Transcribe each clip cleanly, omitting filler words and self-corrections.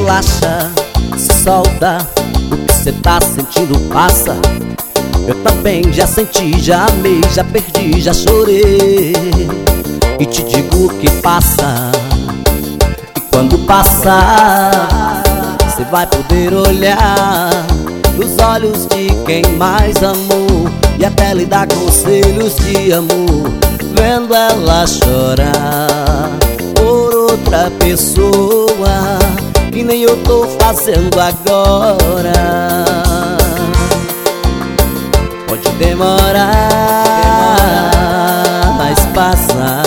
relaxa, se solta. O que cê tá sentindo passa. Eu também já senti, já amei, já perdi, já chorei. E te digo o que passa. E quando passar, cê vai poder olhar nos olhos de quem mais amou e até lhe dar conselhos de amor, vendo ela chorar por outra pessoa, que nem eu tô fazendo agora. Pode demorar, mas passa.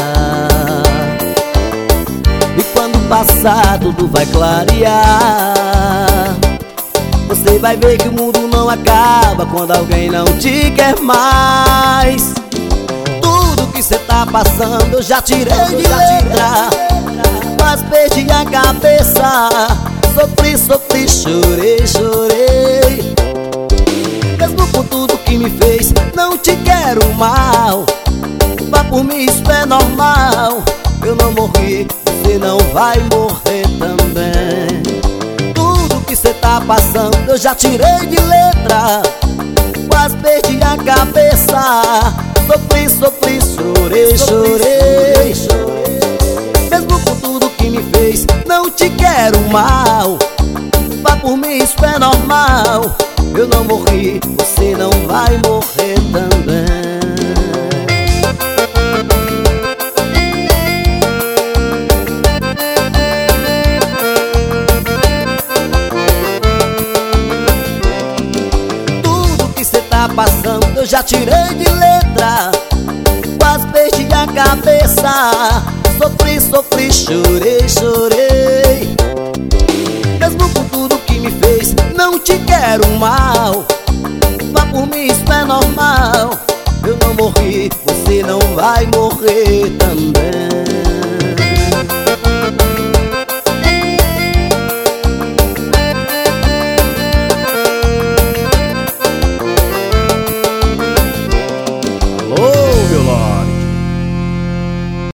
E quando passar, tudo vai clarear. Você vai ver que o mundo não acaba quando alguém não te quer mais. Tudo que cê tá passando eu já tirei de letra, mas perdi a cabeça. Sofri, sofri, chorei, chorei. Mesmo com tudo que me fez, não te quero mal. Vá por mim, isso é normal. Eu não morri, você não vai morrer também. Tudo que cê tá passando eu já tirei de letra, quase perdi a cabeça. Sofri, sofri, chorei, chorei. Mesmo com tudo que me fez, não te quero mal. Vá por mim, isso é normal. Eu não morri, você não vai morrer também. Tudo que cê tá passando eu já tirei de letra, quase perdi a cabeça. Sofri, sofri, chorei, chorei. Mesmo com tudo que me fez, não te quero mal. Vá por mim, isso é normal. Eu não morri, você não vai morrer também.